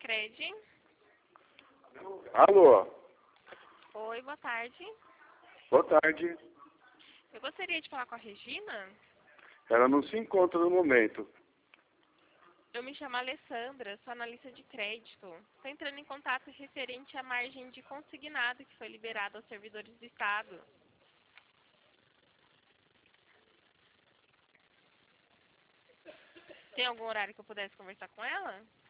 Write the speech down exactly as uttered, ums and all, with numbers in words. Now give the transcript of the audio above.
Sicredi. Alô? Oi, boa tarde. Boa tarde. Eu gostaria de falar com a Regina. Ela não se encontra no momento. Eu me chamo Alessandra, sou analista de crédito. Estou entrando em contato referente à margem de consignado que foi liberada aos servidores do Estado. Tem algum horário que eu pudesse conversar com ela?